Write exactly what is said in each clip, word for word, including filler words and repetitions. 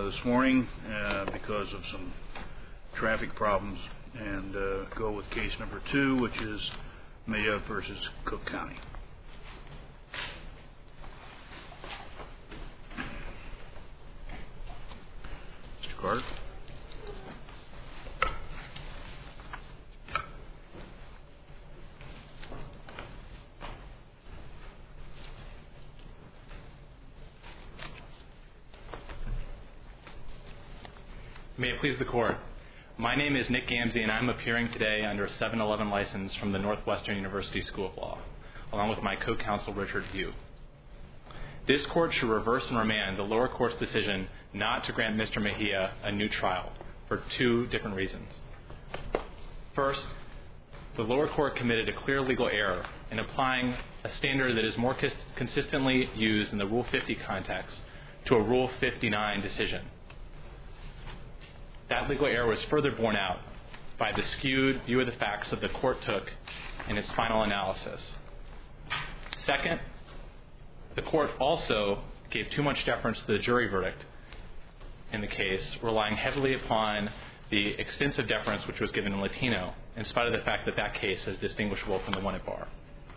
uh, this morning uh, because of some traffic problems, and uh, go with case number two, which is Mejia versus Cook County. Mister Carter. May it please the Court. My name is Nick Gamzee, and I'm appearing today under a seven eleven license from the Northwestern University School of Law, along with my co-counsel Richard Yu. This Court should reverse and remand the lower court's decision not to grant Mister Mejia a new trial for two different reasons. First, the lower court committed a clear legal error in applying a standard that is more cons- consistently used in the Rule fifty context to a Rule fifty-nine decision. That legal error was further borne out by the skewed view of the facts that the court took in its final analysis. Second, the court also gave too much deference to the jury verdict in the case, relying heavily upon the extensive deference which was given in Latino, in spite of the fact that that case is distinguishable from the one at bar.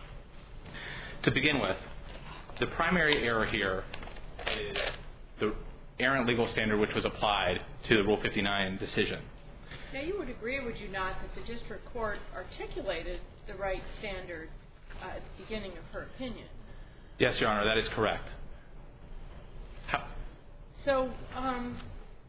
To begin with, the primary error here is the errant legal standard which was applied to the Rule fifty-nine decision. Now, you would agree, would you not, that the district court articulated the right standard uh, at the beginning of her opinion? Yes, Your Honor, that is correct. How? So, um,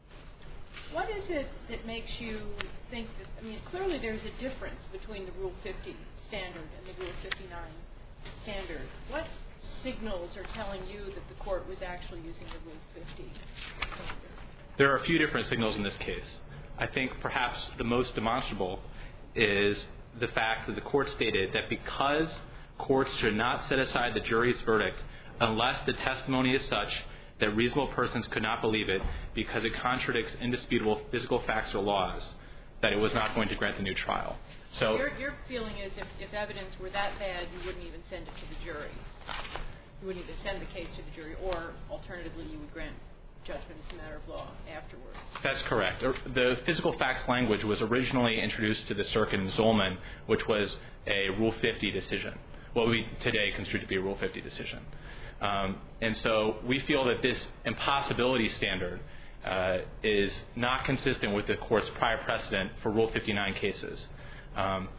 what is it that makes you think that, I mean, clearly there's a difference between the Rule fifty standard and the Rule fifty-nine standard. What signals are telling you that the court was actually using the Rule fifty standard? There are a few different signals in this case. I think perhaps the most demonstrable is the fact that the court stated that because courts should not set aside the jury's verdict unless the testimony is such that reasonable persons could not believe it because it contradicts indisputable physical facts or laws, that it was not going to grant the new trial. So your, your feeling is if, if evidence were that bad, you wouldn't even send it to the jury. You wouldn't even send the case to the jury, or alternatively, you would grant judgment as a matter of law afterwards. That's correct. The physical facts language was originally introduced to the circuit in Zolman, which was a Rule fifty decision, what we today consider to be a Rule fifty decision. Um, and so we feel that this impossibility standard uh, is not consistent with the court's prior precedent for Rule fifty-nine cases. Um,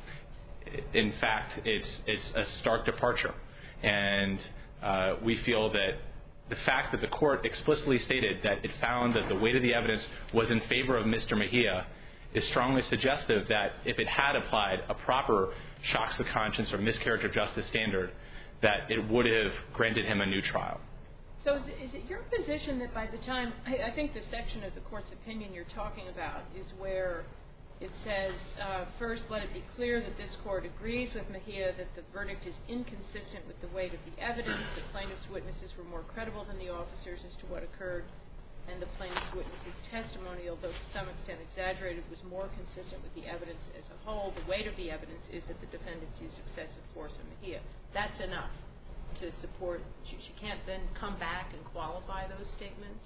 in fact, it's, it's a stark departure. And uh, we feel that the fact that the court explicitly stated that it found that the weight of the evidence was in favor of Mister Mejia is strongly suggestive that if it had applied a proper shocks the conscience or miscarriage of justice standard, that it would have granted him a new trial. So is it, is it your position that by the time, I, I think the section of the court's opinion you're talking about is where it says, uh, first, let it be clear that this court agrees with Mejia that the verdict is inconsistent with the weight of the evidence. The plaintiff's witnesses were more credible than the officers as to what occurred, and the plaintiff's witnesses' testimony, although to some extent exaggerated, was more consistent with the evidence as a whole. The weight of the evidence is that the defendants used excessive force on Mejia. That's enough to support. She, she can't then come back and qualify those statements?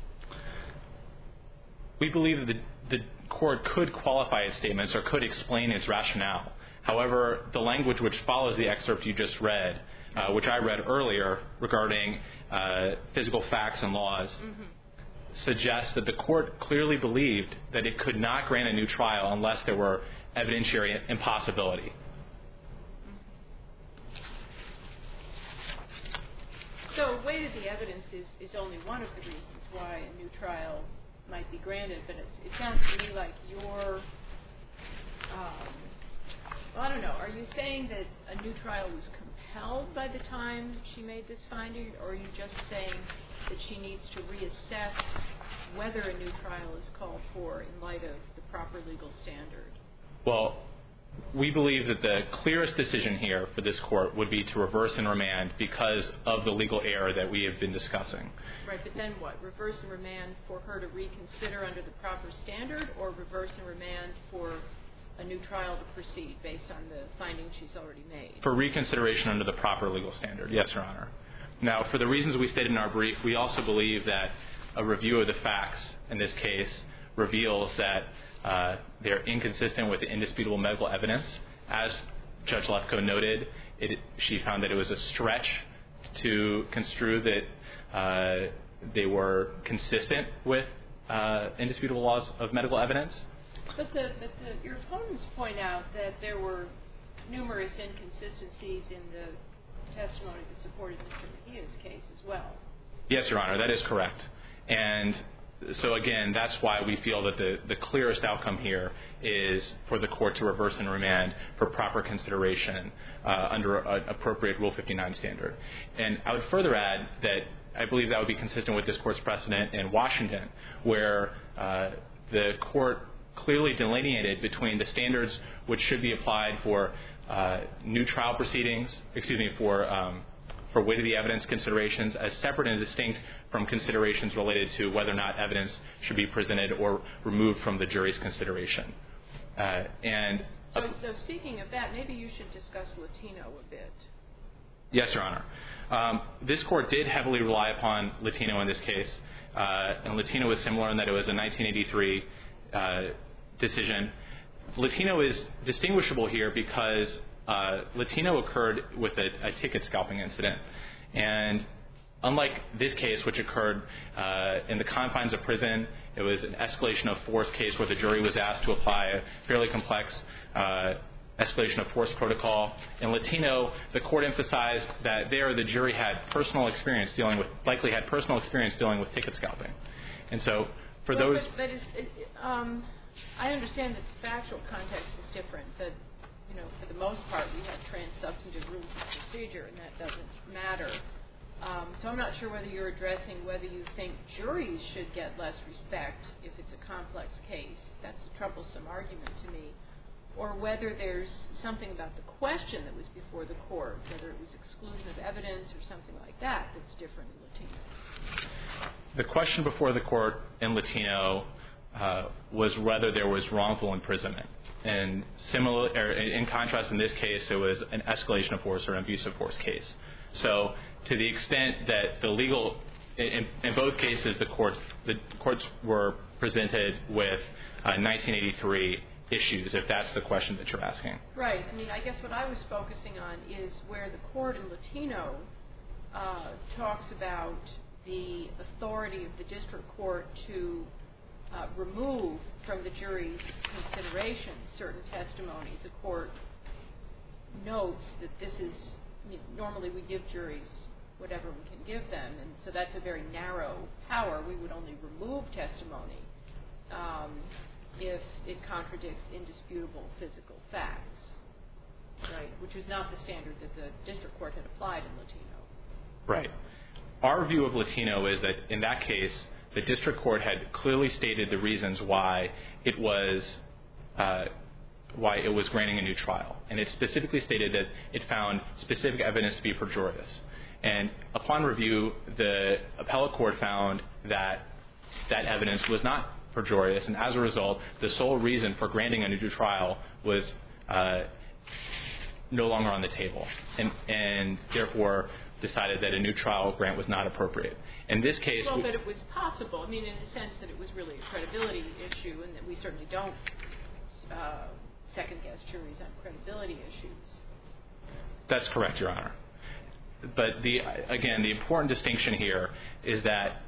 We believe that the, the court could qualify its statements or could explain its rationale. However, the language which follows the excerpt you just read, uh, which I read earlier regarding uh, physical facts and laws, mm-hmm. suggests that the court clearly believed that it could not grant a new trial unless there were evidentiary impossibility. So weight of the evidence is, is only one of the reasons why a new trial might be granted, but it's, it sounds to me like you're, um, well, I don't know, are you saying that a new trial was compelled by the time she made this finding, or are you just saying that she needs to reassess whether a new trial is called for in light of the proper legal standard? Well, we believe that the clearest decision here for this court would be to reverse and remand because of the legal error that we have been discussing. Right, but then what? Reverse and remand for her to reconsider under the proper standard, or reverse and remand for a new trial to proceed based on the findings she's already made? For reconsideration under the proper legal standard, yes, Your Honor. Now, for the reasons we stated in our brief, we also believe that a review of the facts in this case reveals that uh, they're inconsistent with the indisputable medical evidence. As Judge Lefkoe noted, it, she found that it was a stretch to construe that uh, they were consistent with uh, indisputable laws of medical evidence. But, the, but the, your opponents point out that there were numerous inconsistencies in the testimony that supported Mister Mejia's case as well. Yes, Your Honor, that is correct. And so, again, that's why we feel that the, the clearest outcome here is for the court to reverse and remand for proper consideration uh, under an appropriate Rule fifty-nine standard. And I would further add that I believe that would be consistent with this court's precedent in Washington, where uh, the court clearly delineated between the standards which should be applied for uh, new trial proceedings, excuse me, for um, for weight of the evidence considerations as separate and distinct from considerations related to whether or not evidence should be presented or removed from the jury's consideration. Uh, and so, so speaking of that, maybe you should discuss Latino a bit. Yes, Your Honor. Um, this court did heavily rely upon Latino in this case, uh, and Latino was similar in that it was a nineteen eighty-three uh, decision. Latino is distinguishable here because uh, Latino occurred with a, a ticket scalping incident. And unlike this case, which occurred uh, in the confines of prison, it was an escalation of force case where the jury was asked to apply a fairly complex uh, escalation of force protocol. In Latino, the court emphasized that there the jury had personal experience dealing with, likely had personal experience dealing with ticket scalping. And so for well, those... But, but it's, it, um, I understand that the factual context is different, but, you know, for the most part, we have trans-substantive rules of procedure, and that doesn't matter. Um, so I'm not sure whether you're addressing whether you think juries should get less respect if it's a complex case. That's a troublesome argument to me. Or whether there's something about the question that was before the court, whether it was exclusion of evidence or something like that that's different in Latino. The question before the court in Latino uh, was whether there was wrongful imprisonment. And similar, or in contrast, in this case, it was an escalation of force or an abuse of force case. So to the extent that the legal, in, in both cases, the courts, the courts were presented with uh, nineteen eighty-three issues, if that's the question that you're asking. Right. I mean, I guess what I was focusing on is where the court in Latino uh, talks about the authority of the district court to uh, remove from the jury's consideration certain testimony. The court notes that this is, I mean, normally we give juries whatever we can give them, and so that's a very narrow power. We would only remove testimony um, if it contradicts indisputable physical facts, right, which is not the standard that the district court had applied in Latino. Right. Our view of Latino is that in that case, the district court had clearly stated the reasons why it was uh, why it was granting a new trial, and it specifically stated that it found specific evidence to be perjurious. And upon review, the appellate court found that that evidence was not perjurious, and as a result, the sole reason for granting a new trial was uh, no longer on the table, and, and therefore decided that a new trial grant was not appropriate. In this case... Well, but it was possible. I mean, in the sense that it was really a credibility issue, and that we certainly don't uh, second-guess juries on credibility issues. That's correct, Your Honor. But the again, the important distinction here is that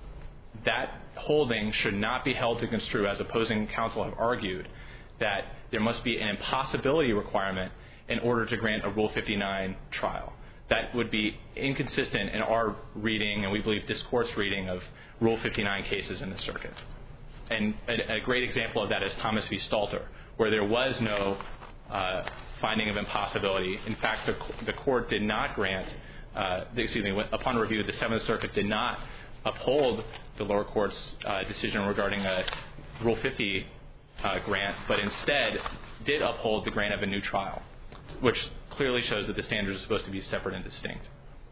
that holding should not be held to construe, as opposing counsel have argued, that there must be an impossibility requirement in order to grant a Rule fifty-nine trial. That would be inconsistent in our reading, and we believe this Court's reading, of Rule fifty-nine cases in the circuit. And a, a great example of that is Thomas v. Stalter, where there was no uh, finding of impossibility. In fact, the, the Court did not grant, uh, excuse me, upon review, the Seventh Circuit did not uphold the lower court's uh, decision regarding a Rule fifty uh, grant, but instead did uphold the grant of a new trial, which clearly shows that the standards are supposed to be separate and distinct.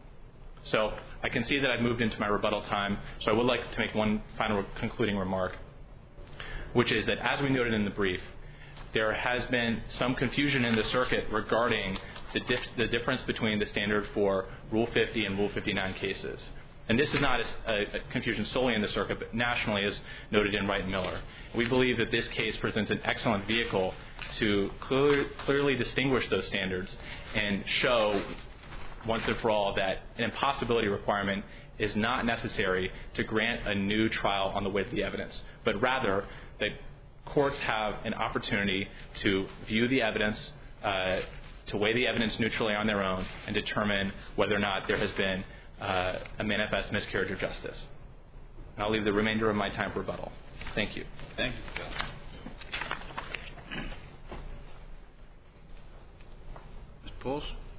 So I can see that I've moved into my rebuttal time, so I would like to make one final concluding remark, which is that, as we noted in the brief, there has been some confusion in the circuit regarding the, dif- the difference between the standard for Rule fifty and Rule fifty-nine cases. And this is not a, a confusion solely in the circuit, but nationally, as noted in Wright and Miller. We believe that this case presents an excellent vehicle to clear, clearly distinguish those standards and show once and for all that an impossibility requirement is not necessary to grant a new trial on the weight of the evidence, but rather that courts have an opportunity to view the evidence, uh, to weigh the evidence neutrally on their own, and determine whether or not there has been uh, a manifest miscarriage of justice. And I'll leave the remainder of my time for rebuttal. Thank you. Thank you, Counsel. Miz Pulse?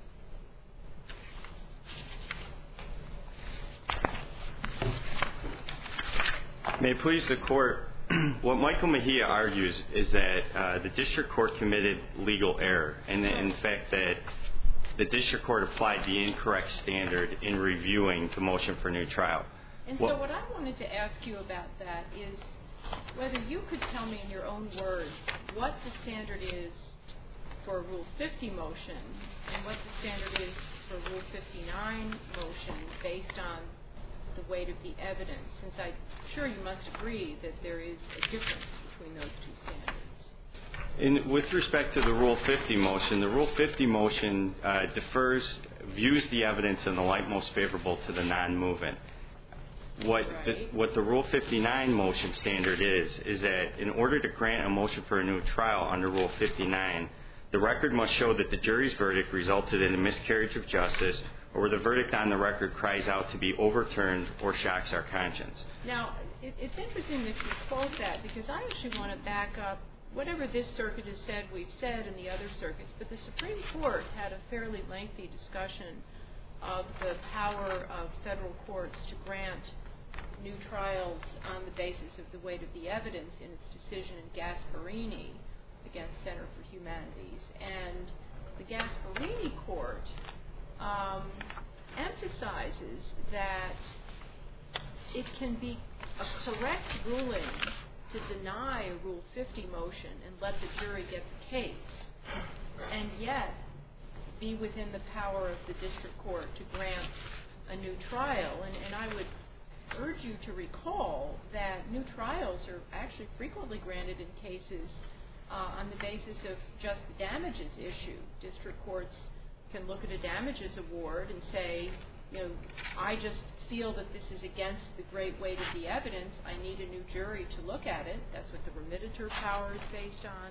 May it please the Court, what Michael Mejia argues is that uh, the district court committed legal error, and in fact that the district court applied the incorrect standard in reviewing the motion for new trial. And well, so what I wanted to ask you about that is whether you could tell me in your own words what the standard is for a Rule fifty motion and what the standard is for a Rule fifty-nine motion based on the weight of the evidence, since I'm sure you must agree that there is a difference between those two standards. In, with respect to the Rule fifty motion, the Rule fifty motion uh, defers, views the evidence in the light most favorable to the non-movement. What, right. the, what the Rule fifty-nine motion standard is, is that in order to grant a motion for a new trial under Rule fifty-nine, the record must show that the jury's verdict resulted in a miscarriage of justice, or where the verdict on the record cries out to be overturned or shocks our conscience. Now, it, it's interesting that you quote that, because I actually want to back up whatever this circuit has said, we've said in the other circuits, but the Supreme Court had a fairly lengthy discussion of the power of federal courts to grant new trials on the basis of the weight of the evidence in its decision in Gasparini against Center for Humanities. And the Gasparini court um, emphasizes that it can be a correct ruling to deny a Rule fifty motion and let the jury get the case, and yet be within the power of the district court to grant a new trial. And, and I would urge you to recall that new trials are actually frequently granted in cases uh, on the basis of just the damages issue. District courts can look at a damages award and say, you know, I just feel that this is against the great weight of the evidence. I need a new jury to look at it. That's what the remediator power is based on.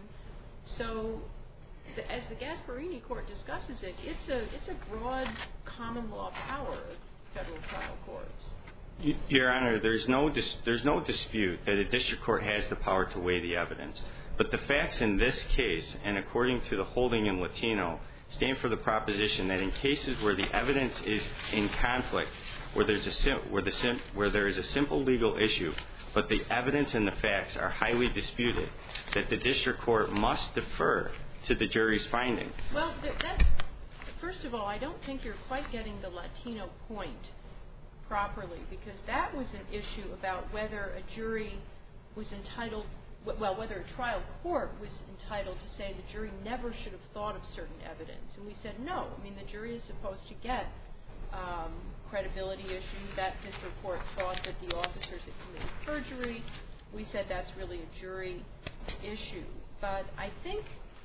So the, as the Gasparini court discusses it, it's a it's a broad common law power of federal trial courts. Your Honor, there's no dis- there's no dispute that a district court has the power to weigh the evidence. But the facts in this case, and according to the holding in Latino, stand for the proposition that in cases where the evidence is in conflict, where there's a sim- where the sim- where there is a simple legal issue, but the evidence and the facts are highly disputed, that the district court must defer to the jury's finding. Well, that's, first of all, I don't think you're quite getting the Latino point properly, because that was an issue about whether a jury was entitled, well, whether a trial court was entitled to say the jury never should have thought of certain evidence. And we said no. I mean, the jury is supposed to get um, credibility issues. That district court thought that the officers had committed perjury. We said that's really a jury issue. But I think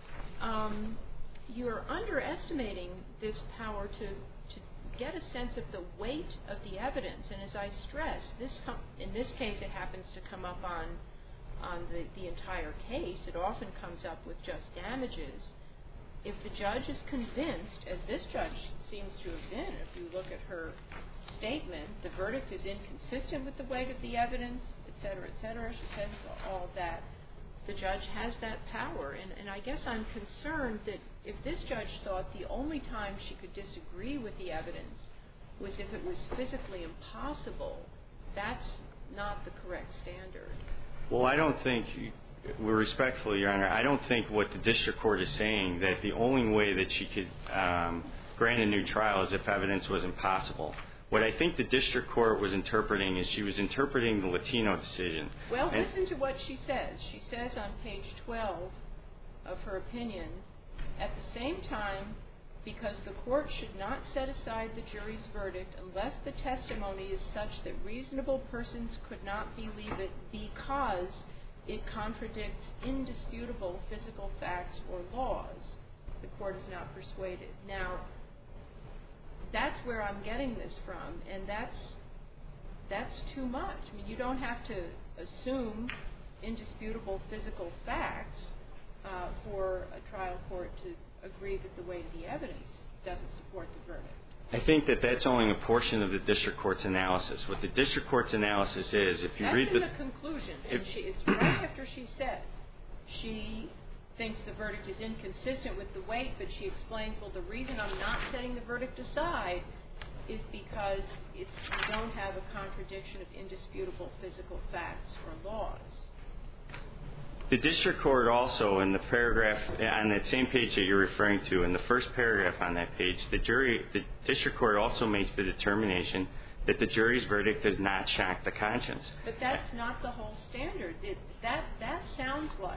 um, you're underestimating this power to, to get a sense of the weight of the evidence. And as I stressed, this com- in this case it happens to come up on on the, the entire case. It often comes up with just damages. If the judge is convinced, as this judge seems to have been, if you look at her statement, the verdict is inconsistent with the weight of the evidence, et cetera, et cetera. She says all of that. The judge has that power. And, and I guess I'm concerned that if this judge thought the only time she could disagree with the evidence was if it was physically impossible, that's not the correct standard. Well, I don't think, respectfully, Your Honor, I don't think what the district court is saying, that the only way that she could um, grant a new trial is if evidence was impossible. What I think the district court was interpreting is she was interpreting the Latino decision. Well, and listen to what she says. She says on page twelve of her opinion, at the same time, because the court should not set aside the jury's verdict unless the testimony is such that reasonable persons could not believe it because it contradicts indisputable physical facts or laws. The court is not persuaded. Now, that's where I'm getting this from, and that's that's too much. I mean, you don't have to assume indisputable physical facts uh, for a trial court to agree that the weight of the evidence doesn't support the verdict. I think that that's only a portion of the district court's analysis. What the district court's analysis is, if you that's read in the... the conclusion, and she, it's right after she said she thinks the verdict is inconsistent with the weight, but she explains, well, the reason I'm not setting the verdict aside is because it's, you don't have a contradiction of indisputable physical facts or laws. The district court also, in the paragraph on that same page that you're referring to, in the first paragraph on that page, the jury, the district court also makes the determination that the jury's verdict does not shock the conscience. But that's not the whole standard. It, that that sounds like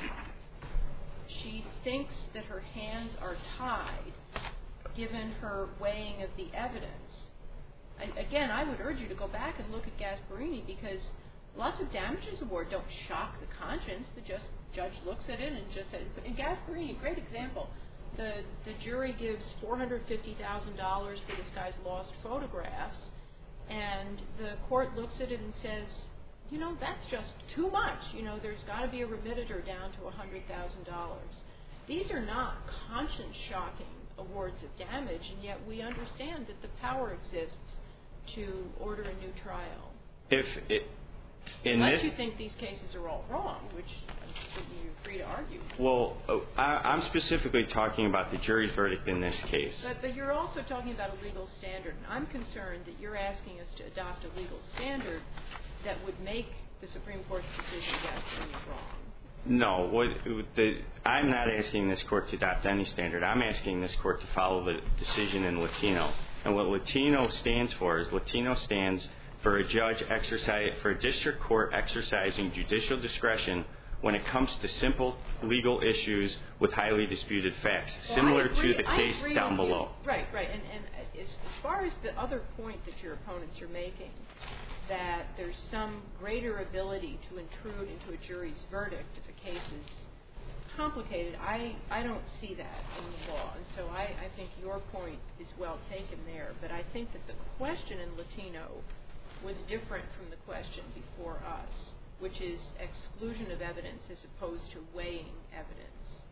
she thinks that her hands are tied, given her weighing of the evidence. And again, I would urge you to go back and look at Gasparini, because lots of damages award don't shock the conscience. The just, judge looks at it and just says, in Gasparini, great example, the, the jury gives four hundred fifty thousand dollars for this guy's lost photographs, and the court looks at it and says, you know, that's just too much. You know, there's got to be a remittitor down to one hundred thousand dollars. These are not conscience-shocking awards of damage, and yet we understand that the power exists to order a new trial. If it, in Unless this, you think these cases are all wrong, which you're free to argue. Well, I, I'm specifically talking about the jury's verdict in this case. But, but you're also talking about a legal standard, and I'm concerned that you're asking us to adopt a legal standard that would make the Supreme Court's decision Gasparini wrong. No, what, the, I'm not asking this court to adopt any standard. I'm asking this court to follow the decision in Latino. And what Latino stands for is Latino stands for a judge exercise, for a district court exercising judicial discretion when it comes to simple legal issues with highly disputed facts, well, similar agree, to the case down below. Right, right. And, and as, as far as the other point that your opponents are making, that there's some greater ability to intrude into a jury's verdict if a case is complicated, I, I don't see that in the law. And so I, I think your point is well taken there. But I think that the question in Latino was different from the question before us, which is exclusion of evidence as opposed to weighing evidence.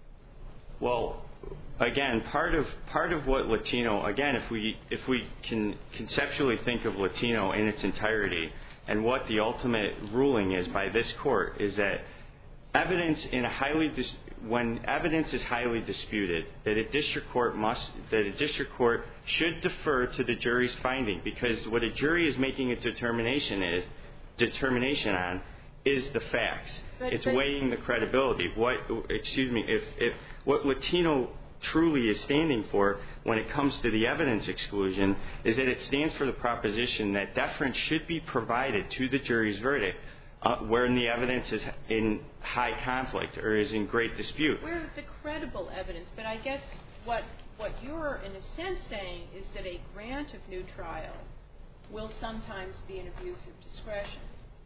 Well, again, part of part of what Latino, again, if we if we can conceptually think of Latino in its entirety, and what the ultimate ruling is by this court is that evidence in a highly dis, when evidence is highly disputed, that a district court must that a district court should defer to the jury's finding, because what a jury is making a determination is determination on is the facts. But, it's but, weighing the credibility. What, excuse me, if, if what Latino truly is standing for when it comes to the evidence exclusion is that it stands for the proposition that deference should be provided to the jury's verdict uh, wherein the evidence is in high conflict or is in great dispute. We're the credible evidence, but I guess what what you're in a sense saying is that a grant of new trial will sometimes be an abuse of discretion,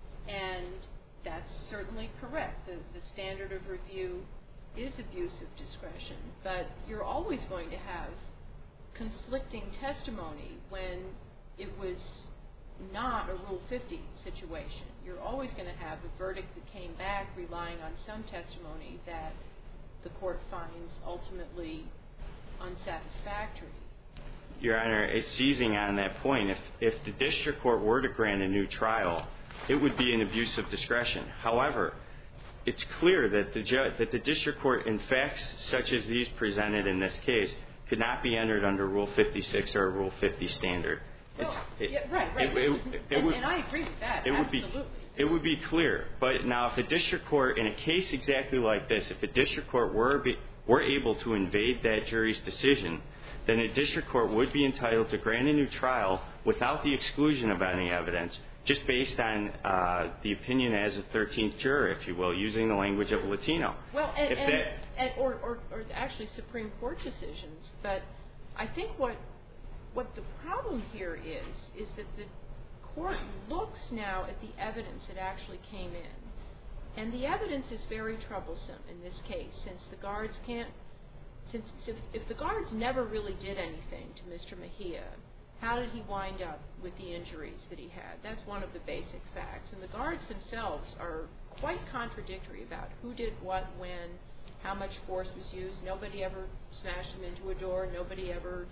and that's certainly correct. The, the standard of review is abuse of discretion, but you're always going to have conflicting testimony when it was not a Rule fifty situation. You're always going to have a verdict that came back relying on some testimony that the court finds ultimately unsatisfactory. Your Honor, seizing on that point, if, if the district court were to grant a new trial, it would be an abuse of discretion. However, it's clear that the ju- that the district court, in facts such as these presented in this case, could not be entered under Rule fifty-six or a Rule fifty standard. Well, it, yeah, right, right. It, it, it, and, would, and I agree with that. It absolutely. would be it would be clear. But now, if a district court, in a case exactly like this, if a district court were be, were able to invade that jury's decision, then a district court would be entitled to grant a new trial without the exclusion of any evidence, just based on uh, the opinion as a thirteenth juror, if you will, using the language of Latino. Well, and, if and, that, and or, or, or actually Supreme Court decisions, but I think what what the problem here is, is that the court looks now at the evidence that actually came in. And the evidence is very troublesome in this case, since the guards can't, since if, if the guards never really did anything to Mister Mejia, how did he wind up with the injuries that he had? That's one of the basic facts. And the guards themselves are quite contradictory about who did what, when, how much force was used. Nobody ever smashed him into a door. Nobody ever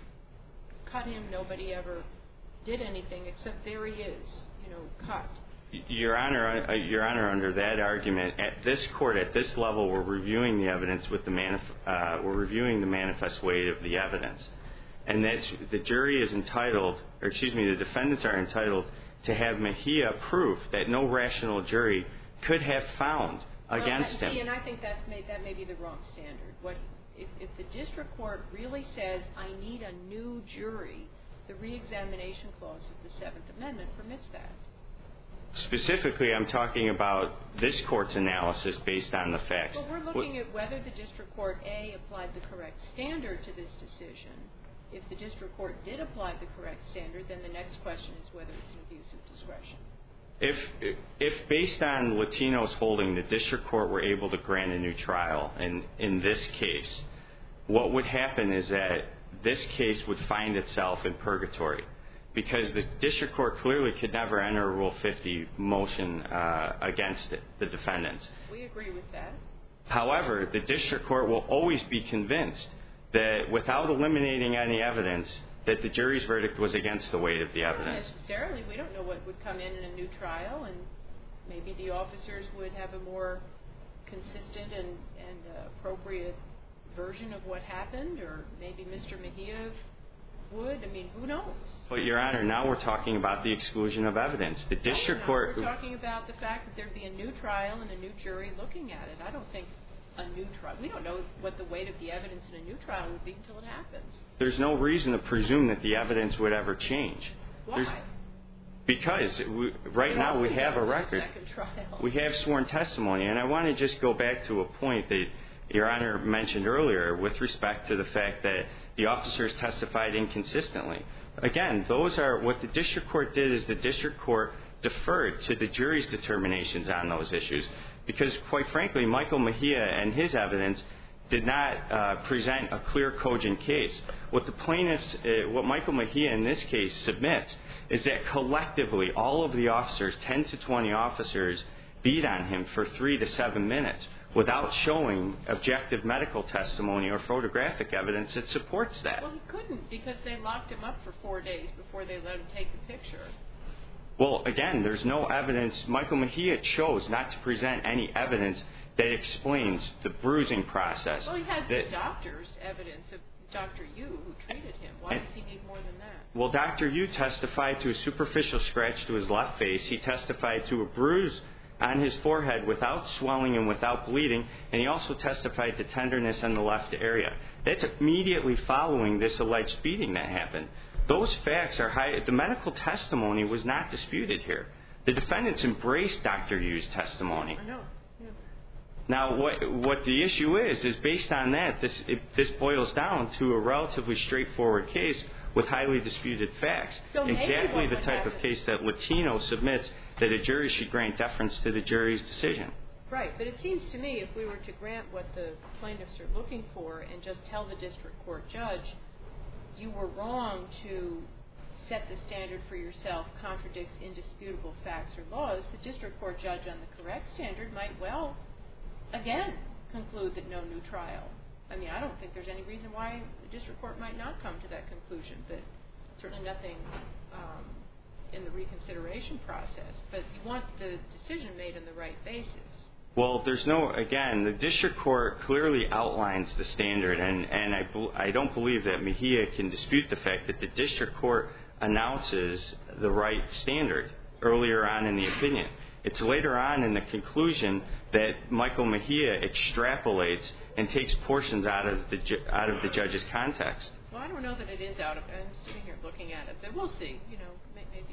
cut him. Nobody ever did anything except there he is, you know, cut. Your Honor, uh, Your Honor, under that argument, at this court, at this level, we're reviewing the evidence with the manif- uh, we're reviewing the manifest weight of the evidence, and that's the jury is entitled, or excuse me, the defendants are entitled to have Mejia proof that no rational jury could have found against well, him. See, and I think that's made, that may be the wrong standard. What if, if the district court really says, I need a new jury, the reexamination clause of the Seventh Amendment permits that. Specifically, I'm talking about this court's analysis based on the facts. Well, we're looking at whether the district court, A, applied the correct standard to this decision. If the district court did apply the correct standard, then the next question is whether it's an abuse of discretion. If, if based on Latino's holding, the district court were able to grant a new trial, and in this case, what would happen is that this case would find itself in purgatory, because the district court clearly could never enter a Rule fifty motion uh, against it, the defendants. We agree with that. However, the district court will always be convinced that without eliminating any evidence, that the jury's verdict was against the weight of the evidence. Not necessarily. We don't know what would come in in a new trial, and maybe the officers would have a more consistent and, and uh, appropriate version of what happened, or maybe Mister Mejia would. I mean, who knows? But, Your Honor, now we're talking about the exclusion of evidence. The district no, court... We're talking about the fact that there'd be a new trial and a new jury looking at it. I don't think a new trial... We don't know what the weight of the evidence in a new trial would be until it happens. There's no reason to presume that the evidence would ever change. Why? There's, because we, right now we have a record. Second trial. We have sworn testimony. And I want to just go back to a point that Your Honor mentioned earlier with respect to the fact that the officers testified inconsistently. Again, those are what the district court did is the district court deferred to the jury's determinations on those issues. Because, quite frankly, Michael Mejia and his evidence did not uh, present a clear, cogent case. What the plaintiffs, uh, what Michael Mejia in this case submits is that collectively all of the officers, ten to twenty officers, beat on him for three to seven minutes without showing objective medical testimony or photographic evidence that supports that. Well, he couldn't because they locked him up for four days before they let him take the picture. Well, again, there's no evidence. Michael Mejia chose not to present any evidence that explains the bruising process. Well, he has that, the doctor's evidence of Doctor Yu who treated him. Why does he need more than that? Well, Doctor Yu testified to a superficial scratch to his left face. He testified to a bruise on his forehead without swelling and without bleeding, and he also testified to tenderness in the left area. That's immediately following this alleged beating that happened. Those facts are high. The medical testimony was not disputed here. The defendants embraced Doctor Yu's testimony. I know. Yeah. Now, what what the issue is, is based on that, this it, this boils down to a relatively straightforward case with highly disputed facts. So exactly the type happen. of case that Latino submits that a jury should grant deference to the jury's decision. Right, but it seems to me if we were to grant what the plaintiffs are looking for and just tell the district court judge, you were wrong to set the standard for yourself contradicts indisputable facts or laws, the district court judge on the correct standard might well, again, conclude that no new trial. I mean, I don't think there's any reason why the district court might not come to that conclusion, but certainly nothing um, in the reconsideration process. But you want the decision made on the right basis. Well, there's no, again, the district court clearly outlines the standard, and, and I, I don't believe that Mejia can dispute the fact that the district court announces the right standard earlier on in the opinion. It's later on in the conclusion that Michael Mejia extrapolates and takes portions out of the ju- out of the judge's context. Well, I don't know that it is out of it. I'm sitting here looking at it, but we'll see. You know, maybe it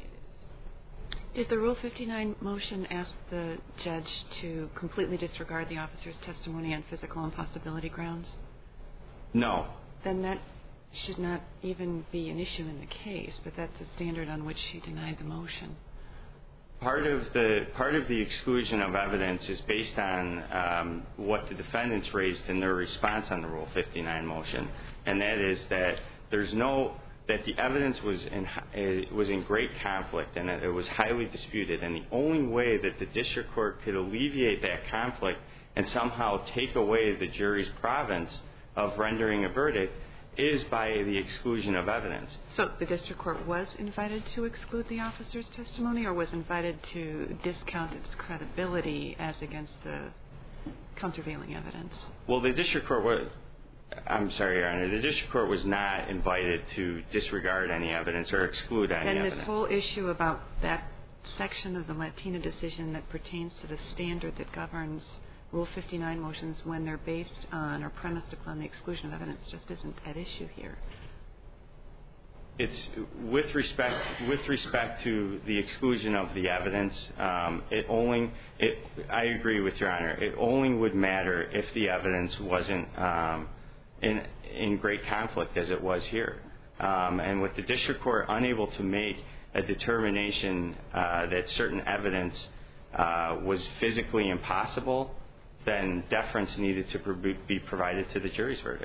is. Did the Rule fifty-nine motion ask the judge to completely disregard the officer's testimony on physical impossibility grounds? No. Then that should not even be an issue in the case, but that's the standard on which she denied the motion. Part of the part of the exclusion of evidence is based on um, what the defendants raised in their response on the Rule fifty-nine motion, and that is that there's no that the evidence was in uh, was in great conflict and that it was highly disputed, and the only way that the district court could alleviate that conflict and somehow take away the jury's province of rendering a verdict is by the exclusion of evidence. So the district court was invited to exclude the officer's testimony, or was invited to discount its credibility as against the countervailing evidence? Well, the district court was, I'm sorry, Your Honor, the district court was not invited to disregard any evidence or exclude any and evidence. And this whole issue about that section of the Latina decision that pertains to the standard that governs Rule fifty-nine motions when they're based on or premised upon the exclusion of evidence just isn't at issue here. It's with respect with respect to the exclusion of the evidence. Um, it only it. I agree with Your Honor. It only would matter if the evidence wasn't um, in in great conflict as it was here. Um, and with the district court unable to make a determination uh, that certain evidence uh, was physically impossible, then deference needed to be provided to the jury's verdict.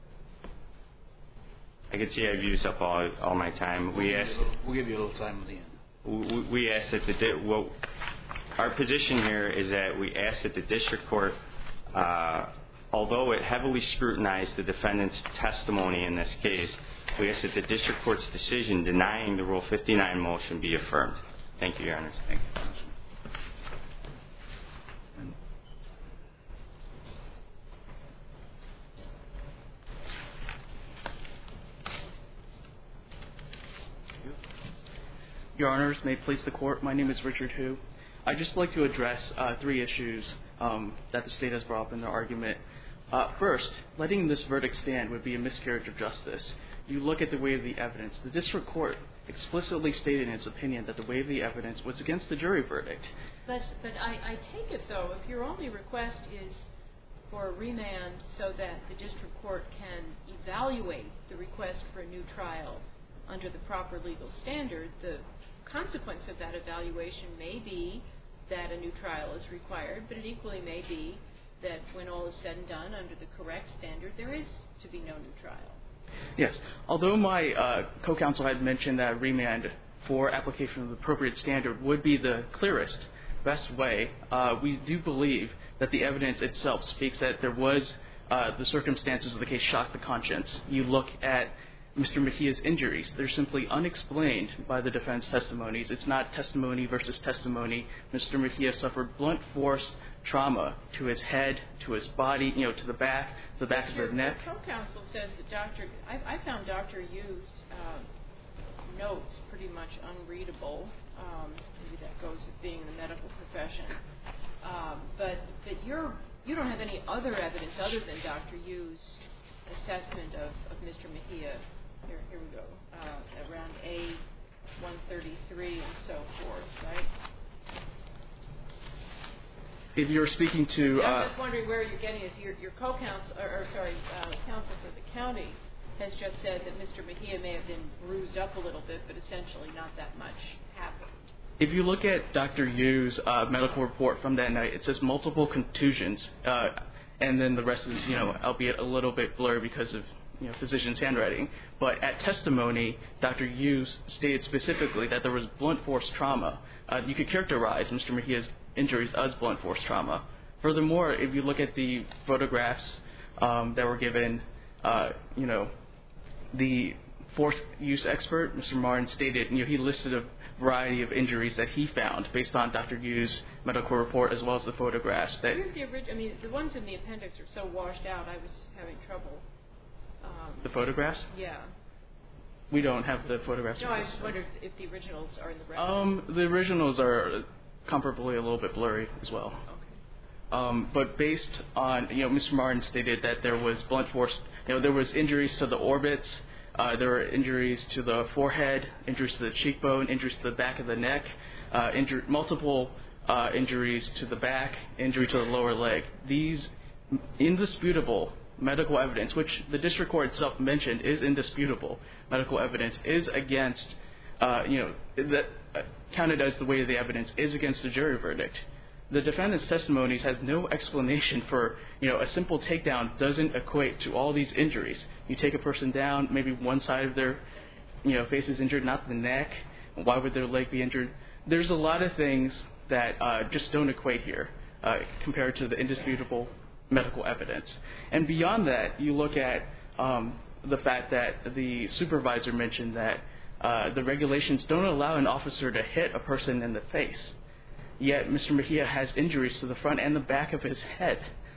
I can see I've used up all, all my time. We asked. We'll give you a little time at the end. We, we asked that the well, our position here is that we asked that the district court, uh, although it heavily scrutinized the defendant's testimony in this case, we asked that the district court's decision denying the Rule fifty-nine motion be affirmed. Thank you, Your Honor. Thank you, Counsel. Your Honors, may it please the Court, my name is Richard Hu. I'd just like to address uh, three issues um, that the State has brought up in their argument. Uh, first, letting this verdict stand would be a miscarriage of justice. You look at the weight of the evidence. The District Court explicitly stated in its opinion that the weight of the evidence was against the jury verdict. But, but I, I take it, though, if your only request is for a remand so that the District Court can evaluate the request for a new trial under the proper legal standard, the consequence of that evaluation may be that a new trial is required, but it equally may be that when all is said and done under the correct standard, there is to be no new trial. Yes. Although my uh, co-counsel had mentioned that remand for application of the appropriate standard would be the clearest, best way, uh, we do believe that the evidence itself speaks that there was uh, the circumstances of the case shocked the conscience. You look at Mister Mejia's injuries. They're simply unexplained by the defense testimonies. It's not testimony versus testimony. Mister Mejia suffered blunt force trauma to his head, to his body, you know, to the back, the back of the neck. Your co-counsel says that Doctor I, I found Doctor Yu's uh, notes pretty much unreadable. Um, maybe that goes with being in the medical profession. Um, but but you're you don't have any other evidence other than Doctor Yu's assessment of, of Mister Mejia. Here, here we go. Uh, around A one thirty-three and so forth, right? If you're speaking to, uh, I'm just wondering where you're getting is your your co-counsel, or, or sorry, uh, counsel for the county has just said that Mister Mejia may have been bruised up a little bit, but essentially not that much happened. If you look at Doctor Yu's uh, medical report from that night, it says multiple contusions, uh, and then the rest is, you know, albeit a little bit blurry because of, you know, physician's handwriting. But at testimony, Doctor Yu stated specifically that there was blunt force trauma. Uh, you could characterize Mister Mejia's injuries as blunt force trauma. Furthermore, if you look at the photographs um, that were given, uh, you know, the force use expert, Mister Martin, stated, you know, he listed a variety of injuries that he found based on Doctor Yu's medical report as well as the photographs. That Here's the original. I mean, the ones in the appendix are so washed out. I was having trouble. Um, the photographs? Yeah. We don't have the photographs. No, I just wondered if the originals are in the record. Um, the originals are comparably a little bit blurry as well. Okay. Um, but based on, you know, Mister Martin stated that there was blunt force, you know, there was injuries to the orbits, uh, there were injuries to the forehead, injuries to the cheekbone, injuries to the back of the neck, uh, injur- multiple uh, injuries to the back, injury to the lower leg. These indisputable medical evidence, which the district court itself mentioned is indisputable medical evidence, is against, uh, you know, that uh, counted as the weight of the evidence is against the jury verdict. The defendant's testimonies has no explanation for, you know, a simple takedown doesn't equate to all these injuries. You take a person down, maybe one side of their, you know, face is injured, not the neck. Why would their leg be injured? There's a lot of things that uh, just don't equate here uh, compared to the indisputable medical evidence. And beyond that, you look at um, the fact that the supervisor mentioned that uh, the regulations don't allow an officer to hit a person in the face. Yet Mister Mejia has injuries to the front and the back of his head.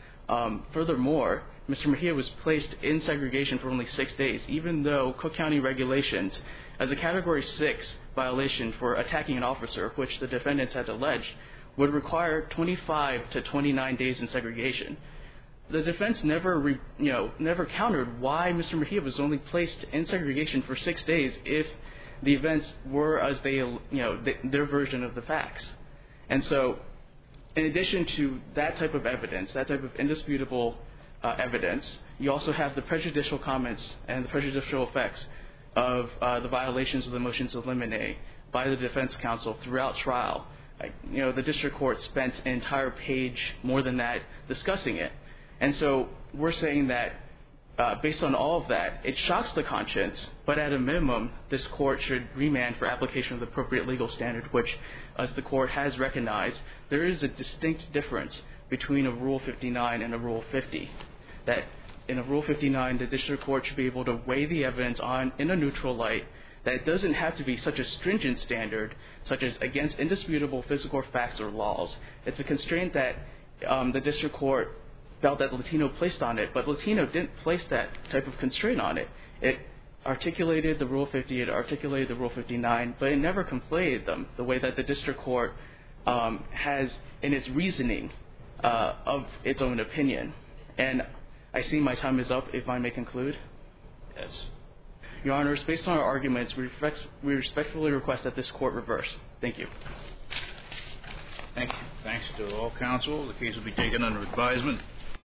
Um, furthermore, Mister Mejia was placed in segregation for only six days, even though Cook County regulations, as a Category six violation for attacking an officer, which the defendants had alleged, would require twenty-five to twenty-nine days in segregation. The defense never, re, you know, never countered why Mister Mejia was only placed in segregation for six days if the events were as they, you know, th- their version of the facts. And so, in addition to that type of evidence, that type of indisputable uh, evidence, you also have the prejudicial comments and the prejudicial effects of uh, the violations of the motions to eliminate by the defense counsel throughout trial. I, you know, the district court spent an entire page, more than that, discussing it. And so we're saying that uh, based on all of that, it shocks the conscience, but at a minimum, this court should remand for application of the appropriate legal standard, which, as the court has recognized, there is a distinct difference between a Rule fifty-nine and a Rule fifty. That in a Rule fifty-nine, the district court should be able to weigh the evidence on in a neutral light, that it doesn't have to be such a stringent standard, such as against indisputable physical facts or laws. It's a constraint that um, the district court felt that Latino placed on it, but Latino didn't place that type of constraint on it. It articulated the Rule fifty, it articulated the Rule fifty-nine, but it never conflated them the way that the district court um, has in its reasoning uh, of its own opinion. And I see my time is up, if I may conclude. Yes. Your Honors, based on our arguments, we, respect, we respectfully request that this court reverse. Thank you. Thank you. Thanks to all counsel. The case will be taken under advisement.